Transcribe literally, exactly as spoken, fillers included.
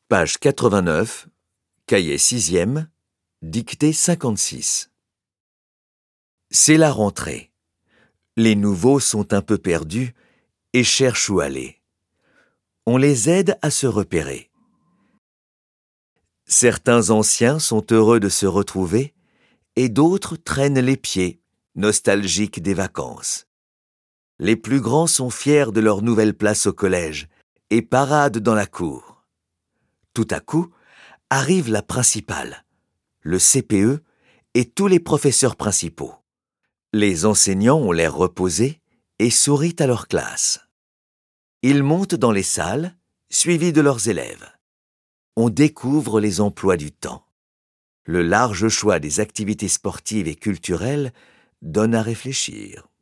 Page quatre-vingt-neuf, cahier sixième, dictée cinquante-six. C'est la rentrée. Les nouveaux sont un peu perdus et cherchent où aller. On les aide à se repérer. Certains anciens sont heureux de se retrouver et d'autres traînent les pieds, nostalgiques des vacances. Les plus grands sont fiers de leur nouvelle place au collège et paradent dans la cour. Tout à coup, arrive la principale, le C P E et tous les professeurs principaux. Les enseignants ont l'air reposés et sourient à leur classe. Ils montent dans les salles, suivis de leurs élèves. On découvre les emplois du temps. Le large choix des activités sportives et culturelles donne à réfléchir.